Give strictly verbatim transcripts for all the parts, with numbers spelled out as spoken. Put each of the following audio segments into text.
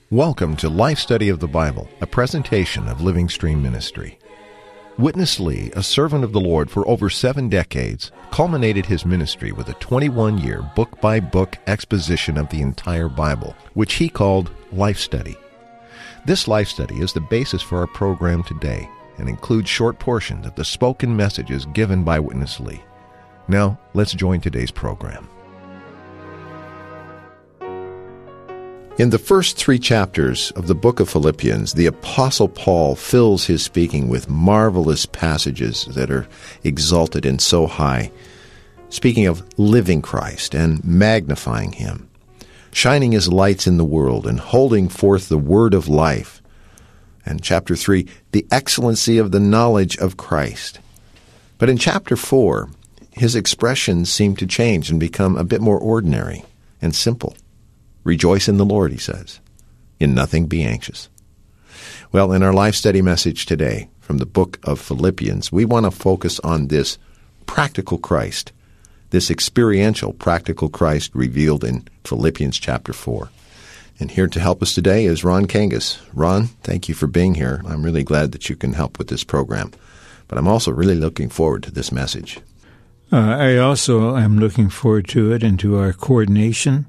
Welcome to Life Study of the Bible, a presentation of Living Stream Ministry. Witness Lee, a servant of the Lord for over seven decades, culminated his ministry with a twenty-one-year book-by-book exposition of the entire Bible, which he called Life Study. This Life Study is the basis for our program today and includes short portions of the spoken messages given by Witness Lee. Now, let's join today's program. In the first three chapters of the book of Philippians, the Apostle Paul fills his speaking with marvelous passages that are exalted and so high, speaking of living Christ and magnifying Him, shining as lights in the world and holding forth the word of life. And chapter three, the excellency of the knowledge of Christ. But in chapter four, his expressions seem to change and become a bit more ordinary and simple. Rejoice in the Lord, he says. In nothing be anxious. Well, in our life study message today from the book of Philippians, we want to focus on this practical Christ, this experiential practical Christ revealed in Philippians chapter four. And here to help us today is Ron Kangas. Ron, thank you for being here. I'm really glad that you can help with this program. But I'm also really looking forward to this message. Uh, I also am looking forward to it and to our coordination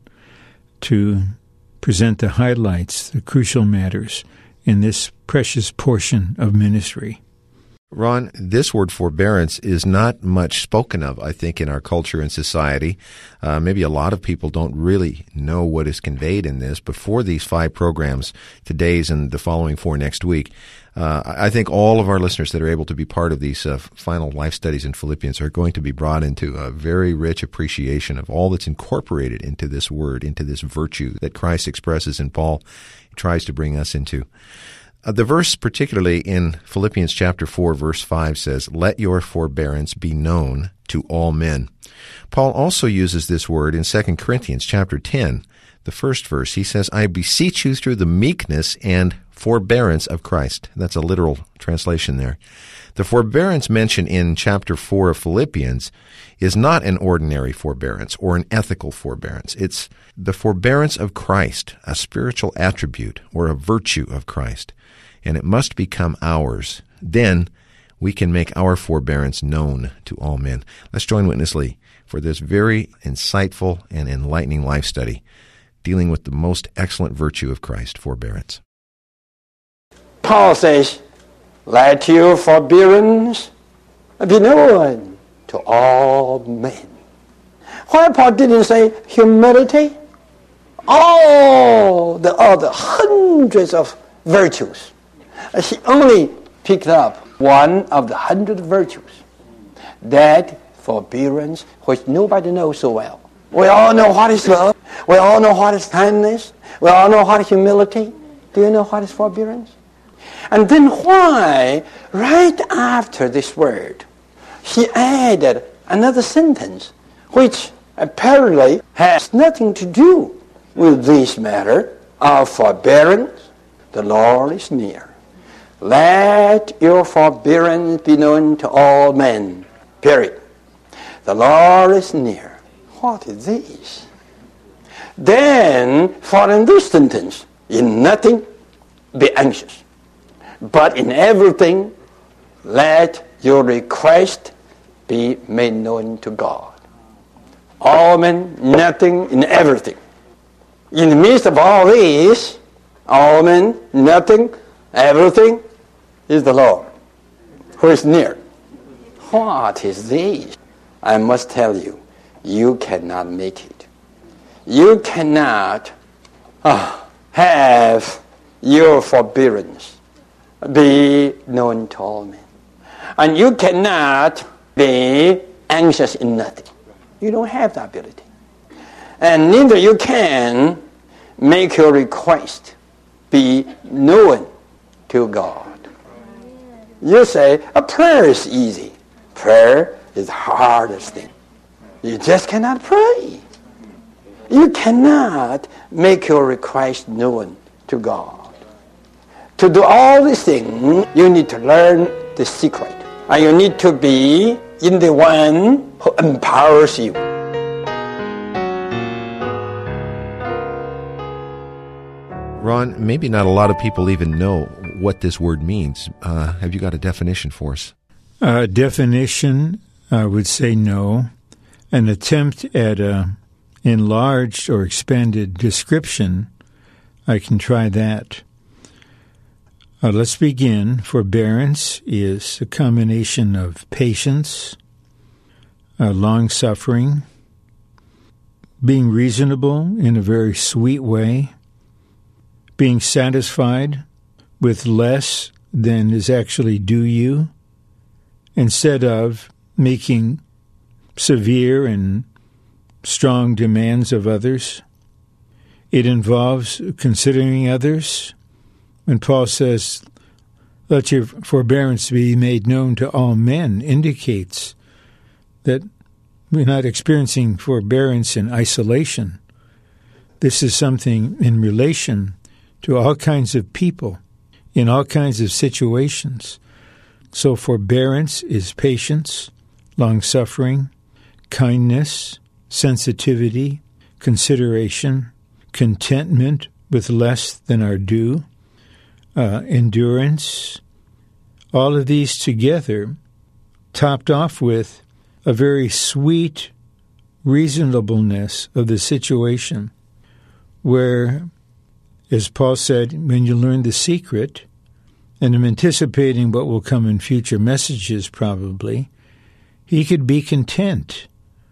to present the highlights, the crucial matters in this precious portion of ministry. Ron, this word forbearance is not much spoken of, I think, in our culture and society. Uh, maybe a lot of people don't really know what is conveyed in this. Before these five programs, today's and the following four next week, uh, I think all of our listeners that are able to be part of these uh, final life studies in Philippians are going to be brought into a very rich appreciation of all that's incorporated into this word, into this virtue that Christ expresses and Paul tries to bring us into. Uh, the verse particularly in Philippians chapter four, verse five says, "Let your forbearance be known to all men." Paul also uses this word in Second Corinthians chapter ten, the first verse. He says, "I beseech you through the meekness and forbearance of Christ." That's a literal translation there. The forbearance mentioned in chapter four of Philippians is not an ordinary forbearance or an ethical forbearance. It's the forbearance of Christ, a spiritual attribute or a virtue of Christ. And it must become ours. Then we can make our forbearance known to all men. Let's join Witness Lee for this very insightful and enlightening life study dealing with the most excellent virtue of Christ, forbearance. Paul says, "Let your forbearance be known to all men." Why Paul didn't say humility? All the other hundreds of virtues. He only picked up one of the hundred virtues, that forbearance which nobody knows so well. We all know what is love. We all know what is kindness. We all know what is humility. Do you know what is forbearance? And then why, right after this word, he added another sentence which apparently has nothing to do with this matter of forbearance? The Lord is near. Let your forbearance be known to all men. Period. The Lord is near. What is this? Then, for in this sentence, in nothing be anxious, but in everything let your request be made known to God. All men, nothing, in everything. In the midst of all this, all men, nothing, everything, is the Lord, who is near. What is this? I must tell you, you cannot make it. You cannot uh, have your forbearance be known to all men. And you cannot be anxious in nothing. You don't have that ability. And neither you can make your request be known to God. You say, a prayer is easy. Prayer is the hardest thing. You just cannot pray. You cannot make your request known to God. To do all these things, you need to learn the secret. And you need to be in the one who empowers you. Ron, maybe not a lot of people even know what this word means. Uh, have you got a definition for us? Uh, definition, I would say no. An attempt at a enlarged or expanded description, I can try that. Uh, let's begin. Forbearance is a combination of patience, uh, long-suffering, being reasonable in a very sweet way, being satisfied with less than is actually due you, instead of making severe and strong demands of others. It involves considering others. When Paul says, let your forbearance be made known to all men, indicates that we're not experiencing forbearance in isolation. This is something in relation to all kinds of people, in all kinds of situations. So forbearance is patience, long-suffering, kindness, sensitivity, consideration, contentment with less than our due, uh, endurance. All of these together, topped off with a very sweet reasonableness of the situation, where, as Paul said, when you learn the secret, and I'm anticipating what will come in future messages probably, he could be content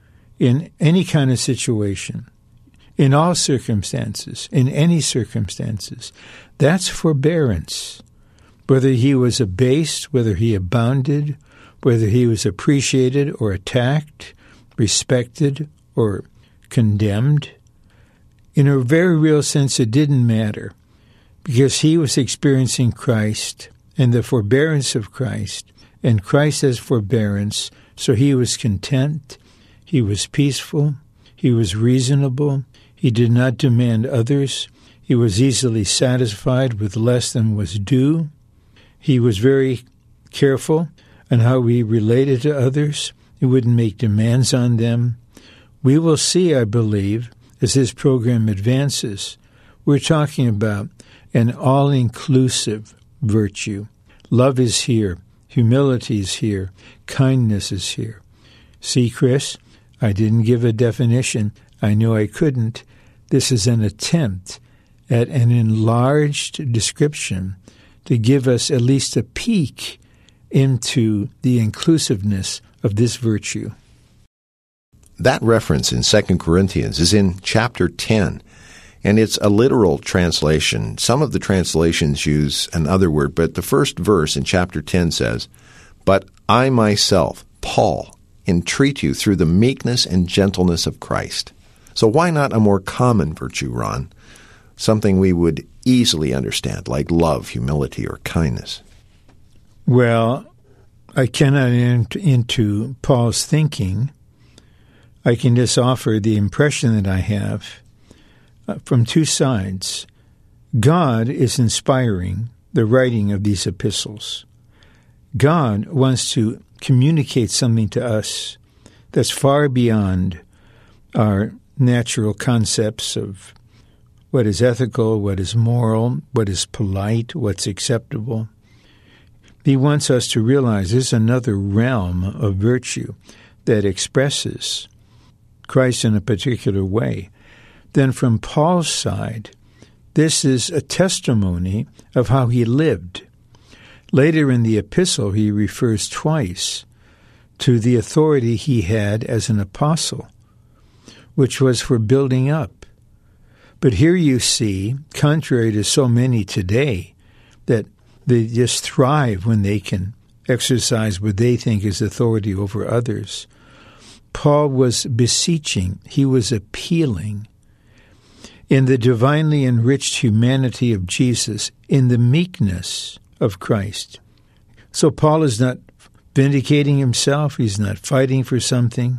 in any kind of situation, in all circumstances, in any circumstances. That's forbearance. Whether he was abased, whether he abounded, whether he was appreciated or attacked, respected or condemned, in a very real sense, it didn't matter, because he was experiencing Christ and the forbearance of Christ, and Christ has forbearance, so he was content, he was peaceful, he was reasonable, he did not demand others, he was easily satisfied with less than was due, he was very careful on how he related to others, he wouldn't make demands on them. We will see, I believe, as this program advances, we're talking about an all-inclusive virtue. Love is here. Humility is here. Kindness is here. See, Chris, I didn't give a definition. I know I couldn't. This is an attempt at an enlarged description to give us at least a peek into the inclusiveness of this virtue. That reference in Second Corinthians is in chapter ten, and it's a literal translation. Some of the translations use another word, but the first verse in chapter ten says, "But I myself, Paul, entreat you through the meekness and gentleness of Christ." So why not a more common virtue, Ron? Something we would easily understand, like love, humility, or kindness. Well, I cannot enter into Paul's thinking. I can just offer the impression that I have uh, from two sides. God is inspiring the writing of these epistles. God wants to communicate something to us that's far beyond our natural concepts of what is ethical, what is moral, what is polite, what's acceptable. He wants us to realize there's another realm of virtue that expresses Christ in a particular way. Then from Paul's side, this is a testimony of how he lived. Later in the epistle, he refers twice to the authority he had as an apostle, which was for building up. But here you see, contrary to so many today, that they just thrive when they can exercise what they think is authority over others. Paul was beseeching, he was appealing. In the divinely enriched humanity of Jesus, in the meekness of Christ. So Paul is not vindicating himself, he's not fighting for something.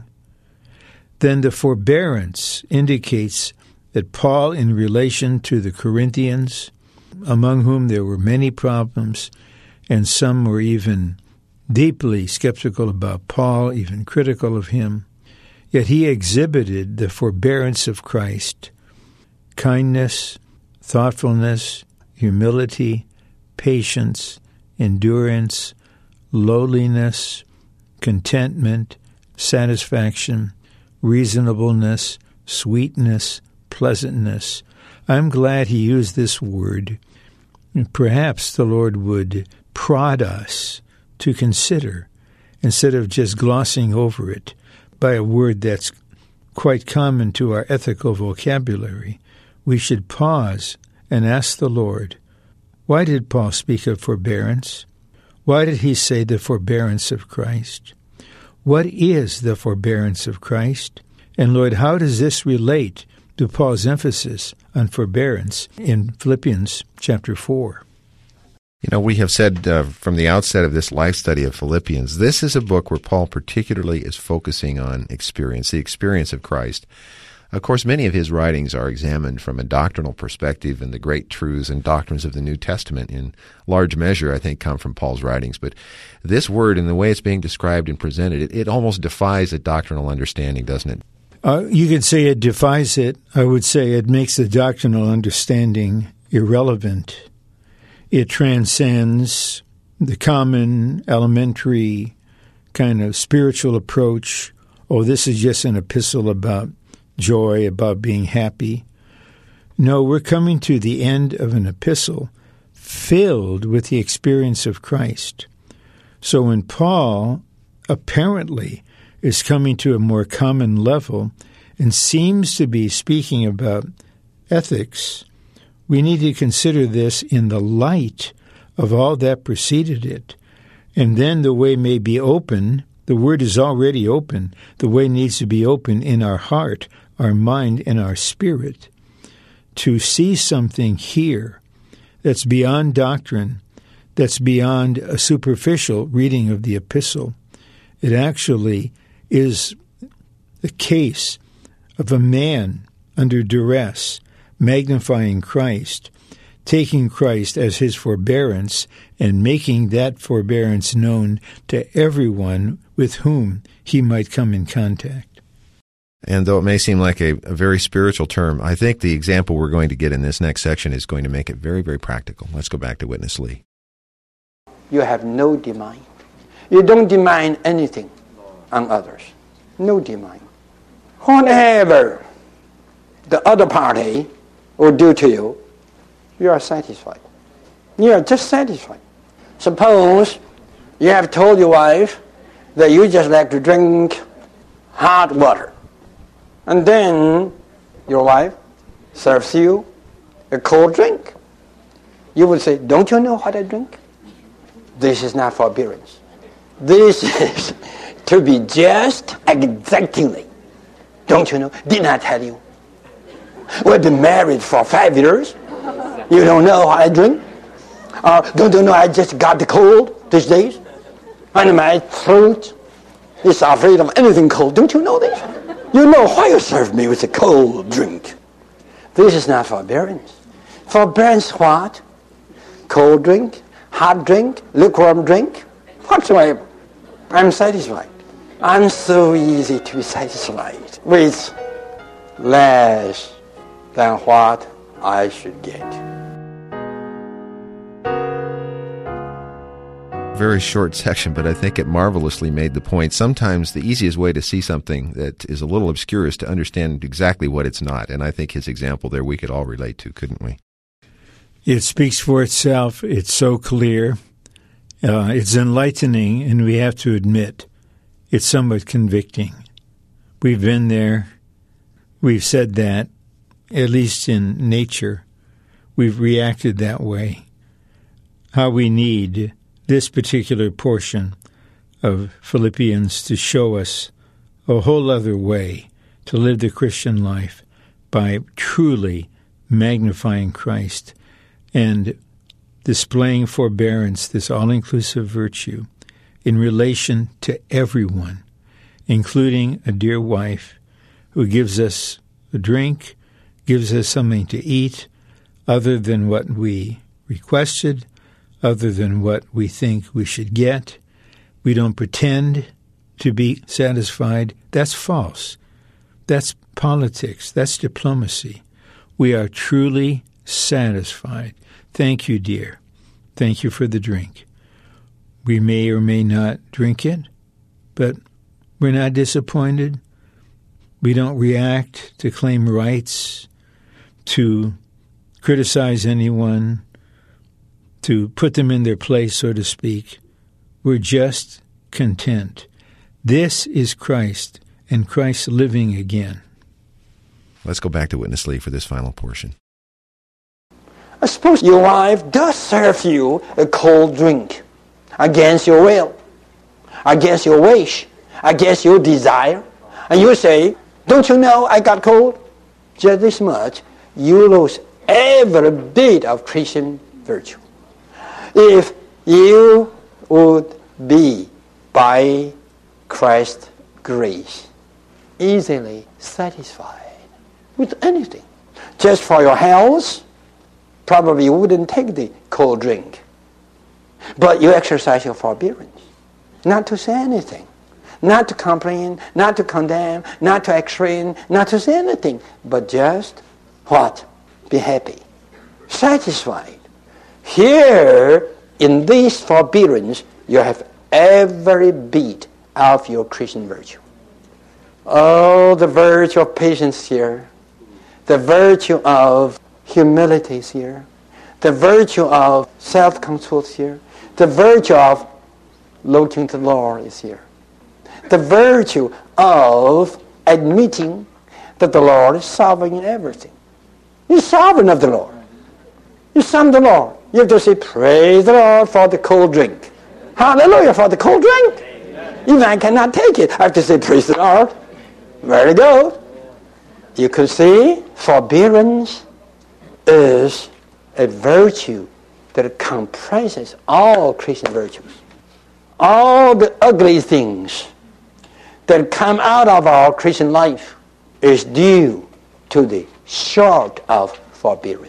Then the forbearance indicates that Paul, in relation to the Corinthians, among whom there were many problems, and some were even deeply skeptical about Paul, even critical of him, yet he exhibited the forbearance of Christ, kindness, thoughtfulness, humility, patience, endurance, lowliness, contentment, satisfaction, reasonableness, sweetness, pleasantness. I'm glad he used this word. Perhaps the Lord would prod us to consider, instead of just glossing over it by a word that's quite common to our ethical vocabulary. We should pause and ask the Lord, why did Paul speak of forbearance? Why did he say the forbearance of Christ? What is the forbearance of Christ? And Lord, how does this relate to Paul's emphasis on forbearance in Philippians chapter four? You know, we have said uh, from the outset of this life study of Philippians, this is a book where Paul particularly is focusing on experience, the experience of Christ. Of course, many of his writings are examined from a doctrinal perspective, and the great truths and doctrines of the New Testament in large measure, I think, come from Paul's writings. But this word and the way it's being described and presented, it, it almost defies a doctrinal understanding, doesn't it? Uh, you could say it defies it. I would say it makes the doctrinal understanding irrelevant. It transcends the common, elementary kind of spiritual approach. Oh, this is just an epistle about joy, about being happy. No, we're coming to the end of an epistle filled with the experience of Christ. So when Paul apparently is coming to a more common level and seems to be speaking about ethics, we need to consider this in the light of all that preceded it. And then the way may be open. The word is already open. The way needs to be open in our heart, our mind, and our spirit to see something here that's beyond doctrine, that's beyond a superficial reading of the epistle. It actually is the case of a man under duress, magnifying Christ, taking Christ as his forbearance, and making that forbearance known to everyone with whom he might come in contact. And though it may seem like a, a very spiritual term, I think the example we're going to get in this next section is going to make it very, very practical. Let's go back to Witness Lee. You have no demand. You don't demand anything on others. No demand. Whatever the other party will do to you, you are satisfied. You are just satisfied. Suppose you have told your wife that you just like to drink hot water. And then your wife serves you a cold drink. You would say, don't you know what I drink? This is not forbearance. This is to be just exactingly. Don't you know? Did not tell you. We've been married for five years. You don't know what I drink? Uh, don't you know I just got the cold these days? And my throat is afraid of anything cold. Don't you know this? You know why you serve me with a cold drink. This is not forbearance. Forbearance what? Cold drink, hot drink, lukewarm drink, whatsoever. I'm satisfied. I'm so easy to be satisfied with less than what I should get. Very short section, but I think it marvelously made the point. Sometimes the easiest way to see something that is a little obscure is to understand exactly what it's not. And I think his example there we could all relate to, couldn't we? It speaks for itself. It's so clear. Uh, it's enlightening, and we have to admit it's somewhat convicting. We've been there. We've said that, at least in nature. We've reacted that way. How we need this particular portion of Philippians to show us a whole other way to live the Christian life by truly magnifying Christ and displaying forbearance, this all-inclusive virtue, in relation to everyone, including a dear wife who gives us a drink, gives us something to eat other than what we requested, other than what we think we should get. We don't pretend to be satisfied. That's false. That's politics. That's diplomacy. We are truly satisfied. Thank you, dear. Thank you for the drink. We may or may not drink it, but we're not disappointed. We don't react to claim rights, to criticize anyone, to put them in their place, so to speak. We're just content. This is Christ, and Christ living again. Let's go back to Witness Lee for this final portion. I suppose your wife does serve you a cold drink against your will, against your wish, against your desire. And you say, don't you know I got cold? Just this much, you lose every bit of Christian virtue. If you would be, by Christ's grace, easily satisfied with anything, just for your health, probably you wouldn't take the cold drink. But you exercise your forbearance, not to say anything, not to complain, not to condemn, not to explain, not to say anything, but just, what? Be happy, satisfied. Here, in this forbearance, you have every bit of your Christian virtue. Oh, the virtue of patience here, the virtue of humility is here, the virtue of self-control is here, the virtue of looking to the Lord is here, the virtue of admitting that the Lord is sovereign in everything. He's sovereign of the Lord. You son the Lord. You have to say, praise the Lord for the cold drink. Hallelujah for the cold drink. Even I cannot take it, I have to say, praise the Lord. Very good. You can see forbearance is a virtue that comprises all Christian virtues. All the ugly things that come out of our Christian life is due to the short of forbearance.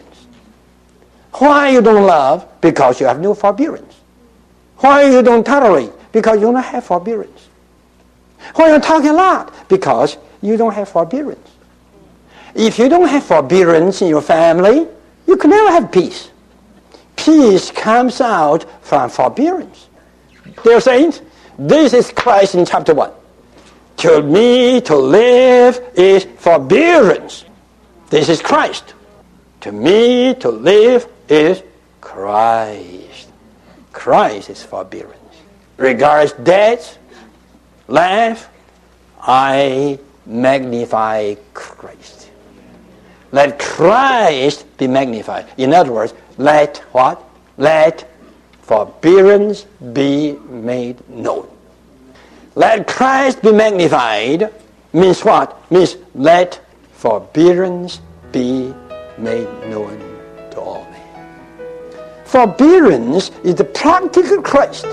Why you don't love? Because you have no forbearance. Why you don't tolerate? Because you don't have forbearance. Why you talk a lot? Because you don't have forbearance. If you don't have forbearance in your family, you can never have peace. Peace comes out from forbearance. Dear saints, this is Christ in chapter one. To me to live is forbearance. This is Christ. To me to live is Christ. Christ is forbearance. Regards death, life, I magnify Christ. Let Christ be magnified. In other words, let what? Let forbearance be made known. Let Christ be magnified means what? Means let forbearance be made known to all men. Forbearance is the practical Christ.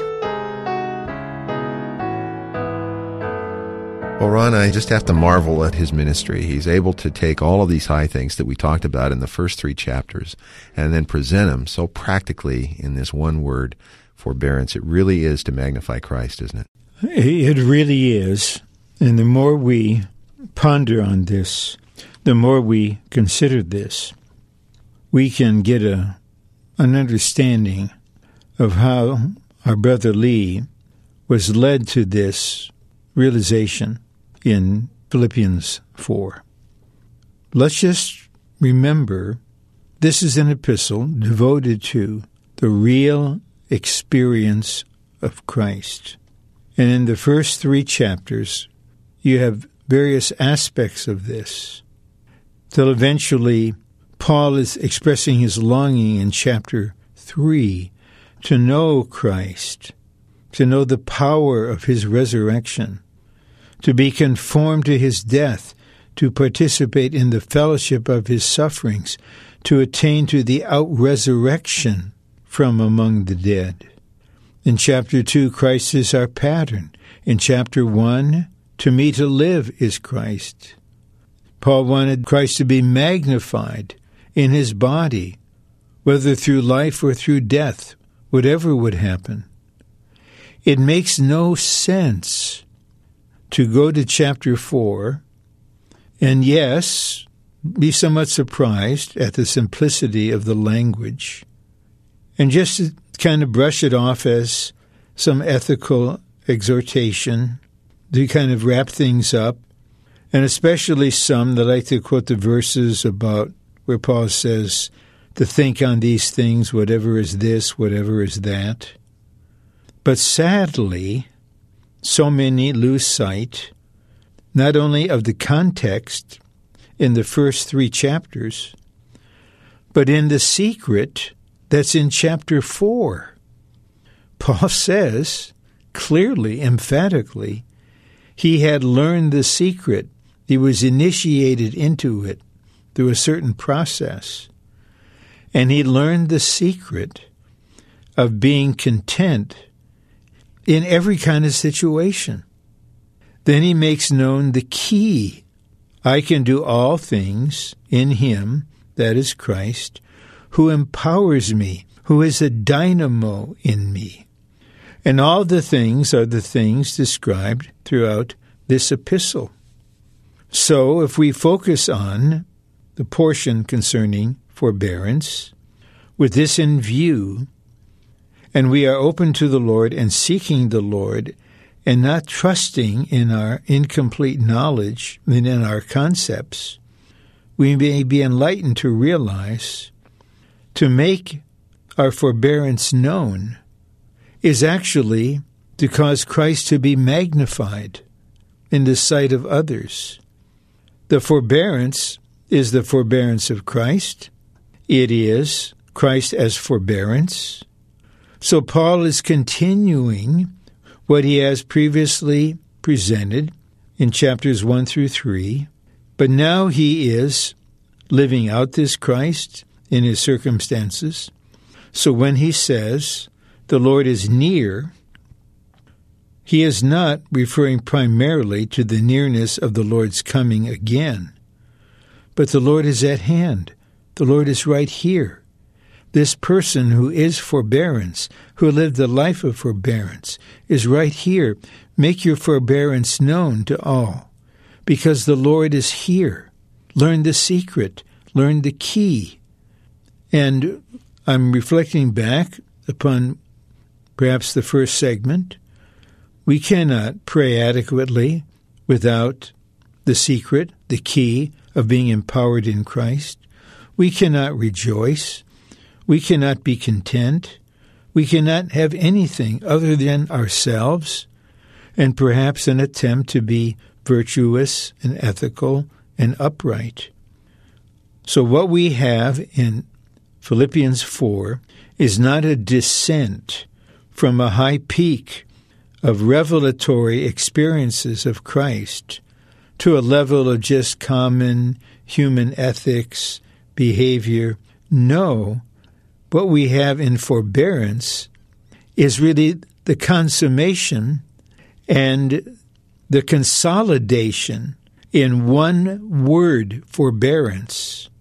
Well, Ron, I just have to marvel at his ministry. He's able to take all of these high things that we talked about in the first three chapters and then present them so practically in this one word, forbearance. It really is to magnify Christ, isn't it? It really is. And the more we ponder on this, the more we consider this, we can get a an understanding of how our brother Lee was led to this realization in Philippians four. Let's just remember this is an epistle devoted to the real experience of Christ. And in the first three chapters, you have various aspects of this, till eventually Paul is expressing his longing in chapter three to know Christ, to know the power of his resurrection, to be conformed to his death, to participate in the fellowship of his sufferings, to attain to the out-resurrection from among the dead. In chapter two, Christ is our pattern. In chapter one, to me to live is Christ. Paul wanted Christ to be magnified in his body, whether through life or through death, whatever would happen. It makes no sense to go to chapter four, and yes, be somewhat surprised at the simplicity of the language, and just to kind of brush it off as some ethical exhortation to kind of wrap things up, and especially some that like to quote the verses about where Paul says to think on these things, whatever is this, whatever is that. But sadly, so many lose sight not only of the context in the first three chapters, but in the secret that's in chapter four. Paul says clearly, emphatically, he had learned the secret. He was initiated into it through a certain process. And he learned the secret of being content in every kind of situation. Then he makes known the key. I can do all things in him, that is Christ, who empowers me, who is a dynamo in me. And all the things are the things described throughout this epistle. So if we focus on the portion concerning forbearance, with this in view, and we are open to the Lord and seeking the Lord, and not trusting in our incomplete knowledge and in our concepts, we may be enlightened to realize to make our forbearance known is actually to cause Christ to be magnified in the sight of others. The forbearance is the forbearance of Christ. It is Christ as forbearance. So Paul is continuing what he has previously presented in chapters one through three, but now he is living out this Christ in his circumstances. So when he says the Lord is near, he is not referring primarily to the nearness of the Lord's coming again, but the Lord is at hand. The Lord is right here. This person who is forbearance, who lived the life of forbearance, is right here. Make your forbearance known to all, because the Lord is here. Learn the secret. Learn the key. And I'm reflecting back upon perhaps the first segment. We cannot pray adequately without the secret, the key of being empowered in Christ. We cannot rejoice. We cannot be content. We cannot have anything other than ourselves and perhaps an attempt to be virtuous and ethical and upright. So what we have in Philippians four is not a descent from a high peak of revelatory experiences of Christ to a level of just common human ethics, behavior. No, what we have in forbearance is really the consummation and the consolidation in one word, forbearance,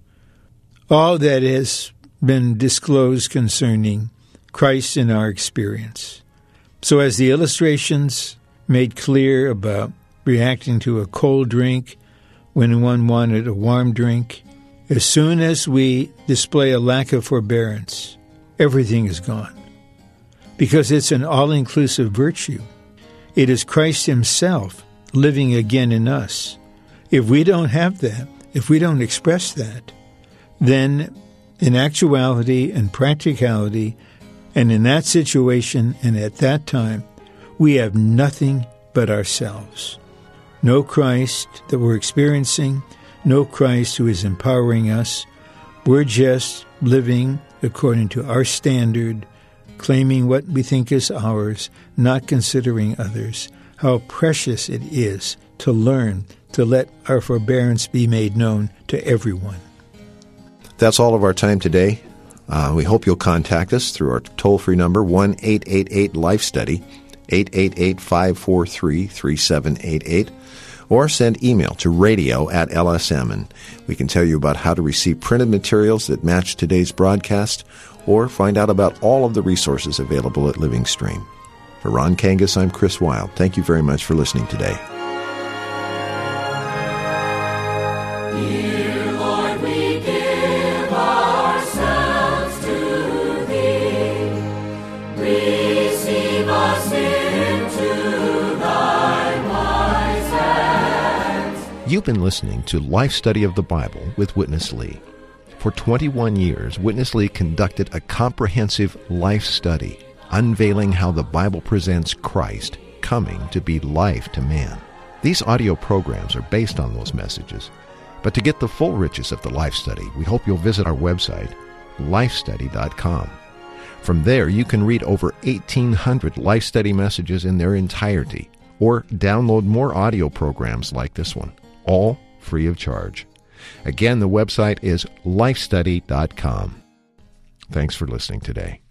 all that has been disclosed concerning Christ in our experience. So as the illustrations made clear about reacting to a cold drink when one wanted a warm drink, as soon as we display a lack of forbearance, everything is gone. Because it's an all-inclusive virtue. It is Christ himself living again in us. If we don't have that, if we don't express that, then in actuality and practicality, and in that situation and at that time, we have nothing but ourselves. No Christ that we're experiencing, no Christ who is empowering us. We're just living according to our standard, claiming what we think is ours, not considering others. How precious it is to learn to let our forbearance be made known to everyone. That's all of our time today. Uh, we hope you'll contact us through our toll-free number, one eight eight eight life study, eight eight eight, five four three, three seven eight eight, or send email to radio at L S M, and we can tell you about how to receive printed materials that match today's broadcast, or find out about all of the resources available at Living Stream. For Ron Kangas, I'm Chris Wilde. Thank you very much for listening today. Dear Lord, You've been listening to Life Study of the Bible with Witness Lee. For twenty-one years, Witness Lee conducted a comprehensive life study, unveiling how the Bible presents Christ coming to be life to man. These audio programs are based on those messages. But to get the full riches of the life study, we hope you'll visit our website, life study dot com. From there, you can read over eighteen hundred life study messages in their entirety, or download more audio programs like this one, all free of charge. Again, the website is life study dot com. Thanks for listening today.